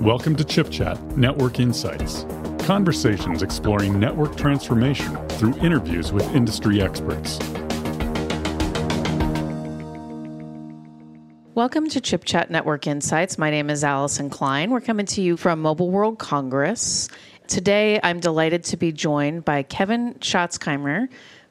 Welcome to Chip Chat Network Insights. Conversations exploring network transformation through interviews with industry experts. Welcome to Chip Chat Network Insights. My name is Allison Klein. We're coming to you from Mobile World Congress. Today, I'm delighted to be joined by Kevin Schatzheimer,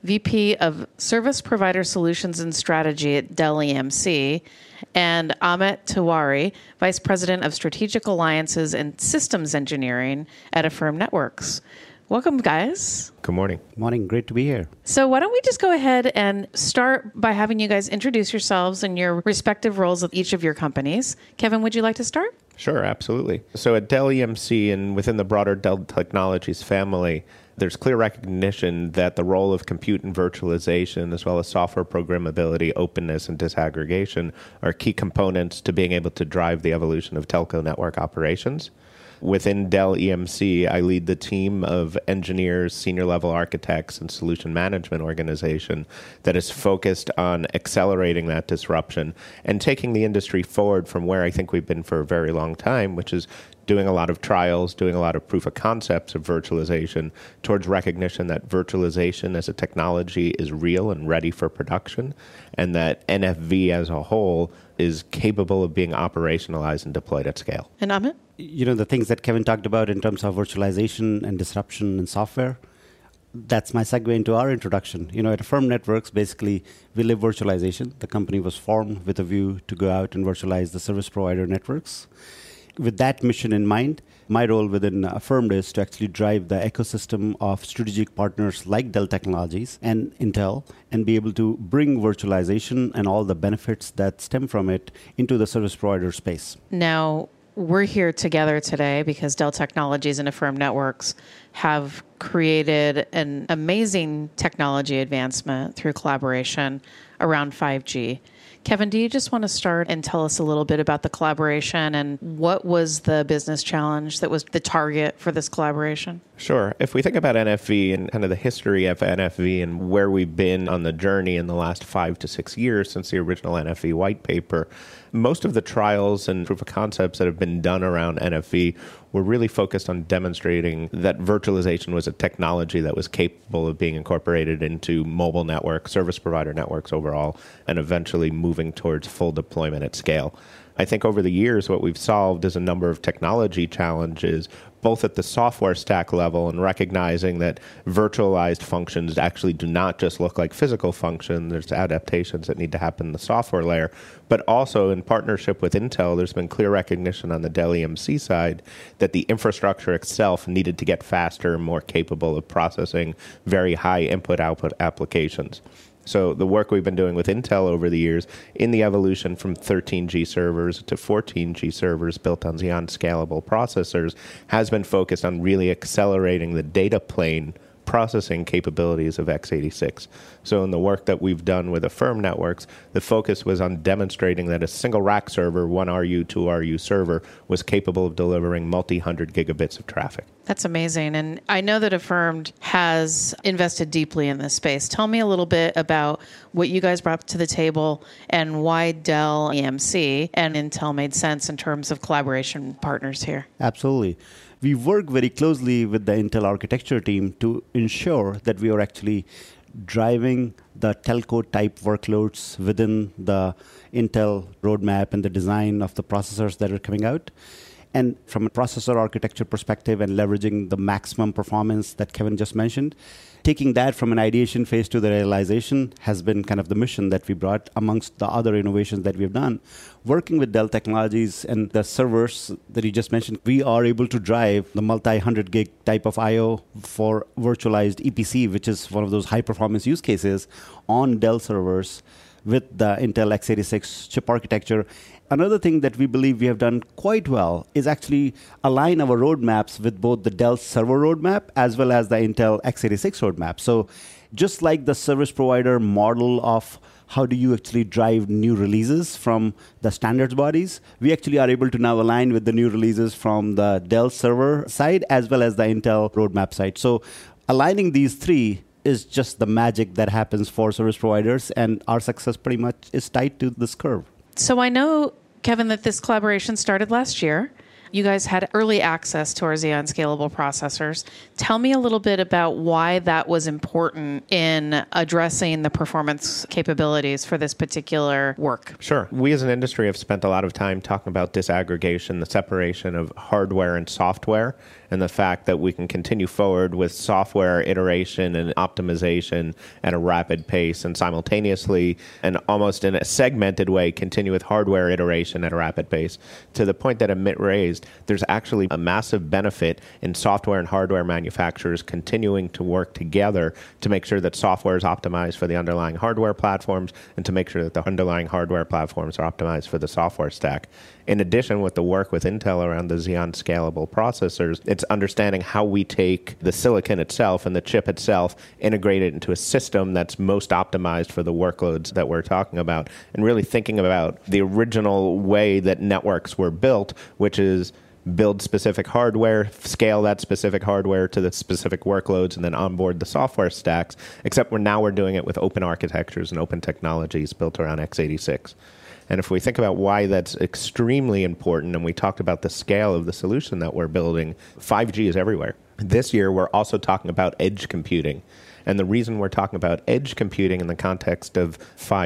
VP of Service Provider Solutions and Strategy at Dell EMC, and Amit Tiwari, Vice President of Strategic Alliances and Systems Engineering at Affirm Networks. Welcome, guys. Good morning. Morning. Great to be here. So why don't we just go ahead and start by having you guys introduce yourselves and your respective roles of each of your companies. Kevin, would you like to start? Sure, absolutely. So at Dell EMC and within the broader Dell Technologies family, there's clear recognition that the role of compute and virtualization, as well as software programmability, openness, and disaggregation are key components to being able to drive the evolution of telco network operations. Within Dell EMC, I lead the team of engineers, senior-level architects, and solution management organization that is focused on accelerating that disruption and taking the industry forward from where I think we've been for a very long time, which is doing a lot of trials, doing a lot of proof of concepts of virtualization towards recognition that virtualization as a technology is real and ready for production, and that NFV as a whole is capable of being operationalized and deployed at scale. And Amit? You know, the things that Kevin talked about in terms of virtualization and disruption in software, that's my segue into our introduction. You know, at Affirm Networks, basically, we live virtualization. The company was formed with a view to go out and virtualize the service provider networks. With that mission in mind, my role within Affirm is to actually drive the ecosystem of strategic partners like Dell Technologies and Intel and be able to bring virtualization and all the benefits that stem from it into the service provider space. Now, we're here together today because Dell Technologies and Affirm Networks have created an amazing technology advancement through collaboration around 5G. Kevin, do you just want to start and tell us a little bit about the collaboration and what was the business challenge that was the target for this collaboration? Sure. If we think about NFV and kind of the history of NFV and where we've been on the journey in the last 5 to 6 years since the original NFV white paper, most of the trials and proof of concepts that have been done around NFV were really focused on demonstrating that virtualization was a technology that was capable of being incorporated into mobile networks, service provider networks overall, and eventually moving towards full deployment at scale. I think over the years, what we've solved is a number of technology challenges, both at the software stack level and recognizing that virtualized functions actually do not just look like physical functions. There's adaptations that need to happen in the software layer. But also in partnership with Intel, there's been clear recognition on the Dell EMC side that the infrastructure itself needed to get faster and more capable of processing very high input-output applications. So the work we've been doing with Intel over the years in the evolution from 13G servers to 14G servers built on Xeon scalable processors has been focused on really accelerating the data plane processing capabilities of x86. So in the work that we've done with Affirm Networks, the focus was on demonstrating that a single rack server, 1RU, 2RU server, was capable of delivering multi-hundred gigabits of traffic. That's amazing. And I know that Affirm has invested deeply in this space. Tell me a little bit about what you guys brought to the table and why Dell EMC and Intel made sense in terms of collaboration partners here. Absolutely. We work very closely with the Intel architecture team to ensure that we are actually driving the telco type workloads within the Intel roadmap and the design of the processors that are coming out. And from a processor architecture perspective and leveraging the maximum performance that Kevin just mentioned, taking that from an ideation phase to the realization has been kind of the mission that we brought amongst the other innovations that we've done. Working with Dell Technologies and the servers that you just mentioned, we are able to drive the multi-100 gig type of I/O for virtualized EPC, which is one of those high-performance use cases on Dell servers with the Intel x86 chip architecture. Another thing that we believe we have done quite well is actually align our roadmaps with both the Dell server roadmap as well as the Intel x86 roadmap. So just like the service provider model of how do you actually drive new releases from the standards bodies, we actually are able to now align with the new releases from the Dell server side as well as the Intel roadmap side. So aligning these three is just the magic that happens for service providers, and our success pretty much is tied to this curve. So I know, Kevin, that this collaboration started last year. You guys had early access to our Xeon Scalable processors. Tell me a little bit about why that was important in addressing the performance capabilities for this particular work. Sure. We as an industry have spent a lot of time talking about disaggregation, the separation of hardware and software, and the fact that we can continue forward with software iteration and optimization at a rapid pace, and simultaneously and almost in a segmented way continue with hardware iteration at a rapid pace. To the point that Amit raised, there's actually a massive benefit in software and hardware manufacturers continuing to work together to make sure that software is optimized for the underlying hardware platforms and to make sure that the underlying hardware platforms are optimized for the software stack. In addition, with the work with Intel around the Xeon Scalable processors, it's understanding how we take the silicon itself and the chip itself, integrate it into a system that's most optimized for the workloads that we're talking about, and really thinking about the original way that networks were built, which is build specific hardware, scale that specific hardware to the specific workloads, and then onboard the software stacks, except we're doing it with open architectures and open technologies built around x86. And if we think about why that's extremely important, and we talked about the scale of the solution that we're building, 5G is everywhere. This year, we're also talking about edge computing. And the reason we're talking about edge computing in the context of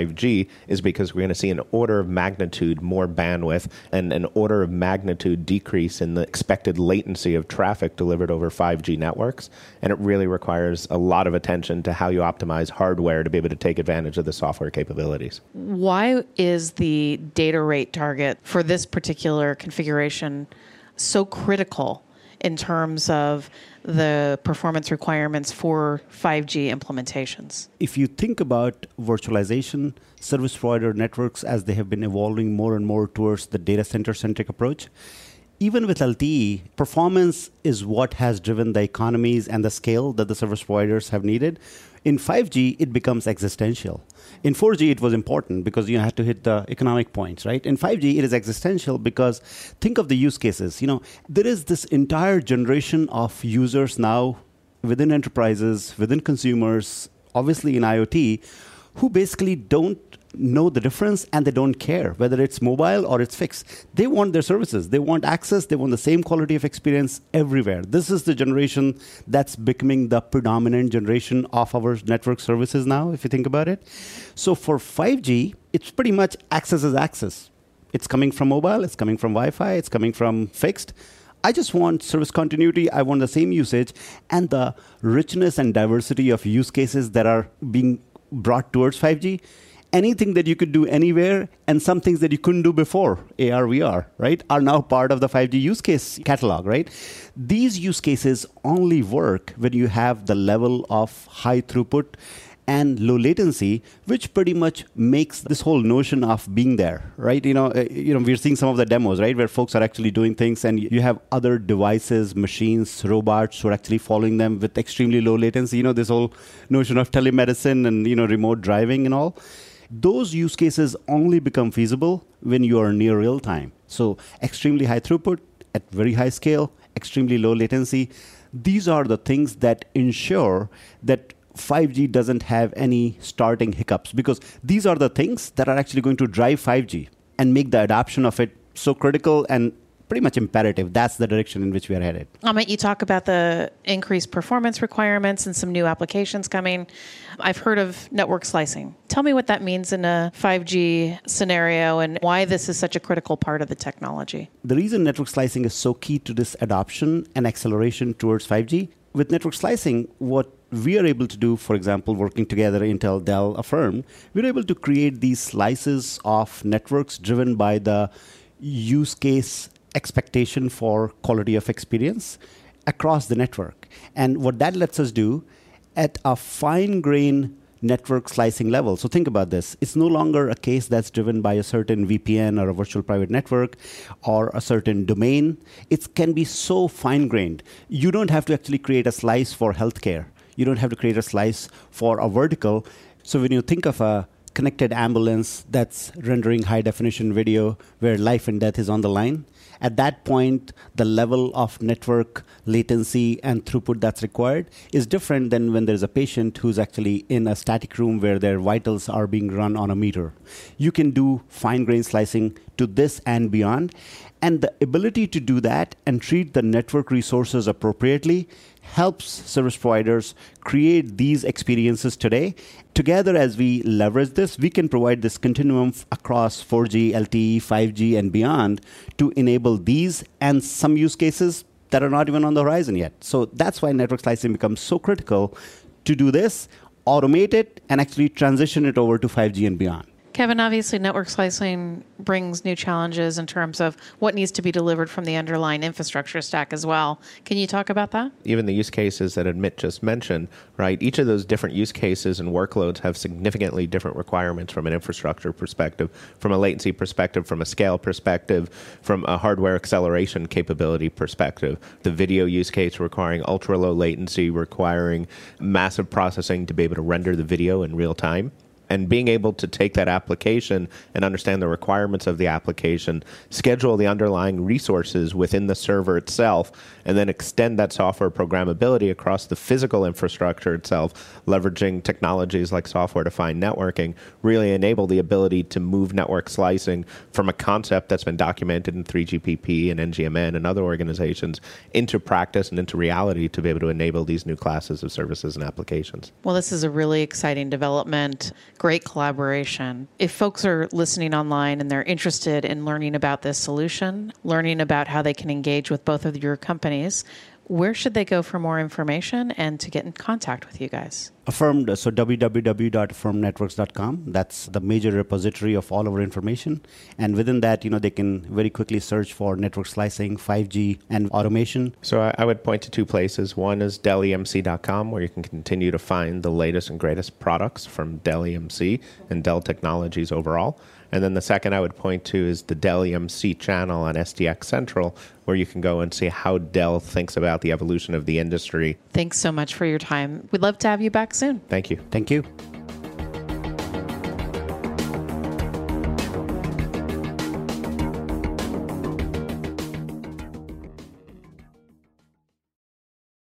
5G is because we're going to see an order of magnitude more bandwidth and an order of magnitude decrease in the expected latency of traffic delivered over 5G networks. And it really requires a lot of attention to how you optimize hardware to be able to take advantage of the software capabilities. Why is the data rate target for this particular configuration so critical in terms of the performance requirements for 5G implementations? If you think about virtualization, service provider networks as they have been evolving more and more towards the data center-centric approach, even with LTE, performance is what has driven the economies and the scale that the service providers have needed. In 5G, it becomes existential. In 4G, it was important because you had to hit the economic points, right? In 5G, it is existential because think of the use cases. There is this entire generation of users now within enterprises, within consumers, obviously in IoT, who basically don't know the difference and they don't care whether it's mobile or it's fixed. They want their services. They want access. They want the same quality of experience everywhere. This is the generation that's becoming the predominant generation of our network services now, if you think about it. So for 5G, it's pretty much access is access. It's coming from mobile. It's coming from Wi-Fi. It's coming from fixed. I just want service continuity. I want the same usage and the richness and diversity of use cases that are being brought towards 5G. Anything that you could do anywhere and some things that you couldn't do before, AR, VR, right, are now part of the 5G use case catalog, right? These use cases only work when you have the level of high throughput and low latency, which pretty much makes this whole notion of being there, right? We're seeing some of the demos, right, where folks are actually doing things and you have other devices, machines, robots who are actually following them with extremely low latency. This whole notion of telemedicine and, remote driving and all. Those use cases only become feasible when you are near real time. So extremely high throughput at very high scale, extremely low latency. These are the things that ensure that 5G doesn't have any starting hiccups, because these are the things that are actually going to drive 5G and make the adoption of it so critical and pretty much imperative. That's the direction in which we are headed. Amit, you talk about the increased performance requirements and some new applications coming. I've heard of network slicing. Tell me what that means in a 5G scenario and why this is such a critical part of the technology. The reason network slicing is so key to this adoption and acceleration towards 5G, with network slicing, what we are able to do, for example, working together, Intel, Dell, Affirm, we're able to create these slices of networks driven by the use case expectation for quality of experience across the network. And what that lets us do at a fine-grained network slicing level. So think about this. It's no longer a case that's driven by a certain VPN or a virtual private network or a certain domain. It can be so fine-grained. You don't have to actually create a slice for healthcare. You don't have to create a slice for a vertical. So when you think of a connected ambulance that's rendering high-definition video where life and death is on the line. At that point, the level of network latency and throughput that's required is different than when there's a patient who's actually in a static room where their vitals are being run on a meter. You can do fine-grained slicing to this and beyond. And the ability to do that and treat the network resources appropriately helps service providers create these experiences today. Together, as we leverage this, we can provide this continuum across 4G, LTE, 5G, and beyond to enable these and some use cases that are not even on the horizon yet. So that's why network slicing becomes so critical to do this, automate it, and actually transition it over to 5G and beyond. Kevin, obviously network slicing brings new challenges in terms of what needs to be delivered from the underlying infrastructure stack as well. Can you talk about that? Even the use cases that Amit just mentioned, right? Each of those different use cases and workloads have significantly different requirements from an infrastructure perspective, from a latency perspective, from a scale perspective, from a hardware acceleration capability perspective. The video use case requiring ultra low latency, requiring massive processing to be able to render the video in real time. And being able to take that application and understand the requirements of the application, schedule the underlying resources within the server itself, and then extend that software programmability across the physical infrastructure itself, leveraging technologies like software-defined networking, really enable the ability to move network slicing from a concept that's been documented in 3GPP and NGMN and other organizations into practice and into reality to be able to enable these new classes of services and applications. Well, this is a really exciting development. Great collaboration. If folks are listening online and they're interested in learning about this solution, learning about how they can engage with both of your companies, where should they go for more information and to get in contact with you guys? Affirmed, so www.affirmednetworks.com. That's the major repository of all our information. And within that, they can very quickly search for network slicing, 5G, and automation. So I would point to two places. One is DellEMC.com, where you can continue to find the latest and greatest products from Dell EMC and Dell Technologies overall. And then the second I would point to is the Dell EMC channel on SDX Central, where you can go and see how Dell thinks about the evolution of the industry. Thanks so much for your time. We'd love to have you back soon. Thank you. Thank you.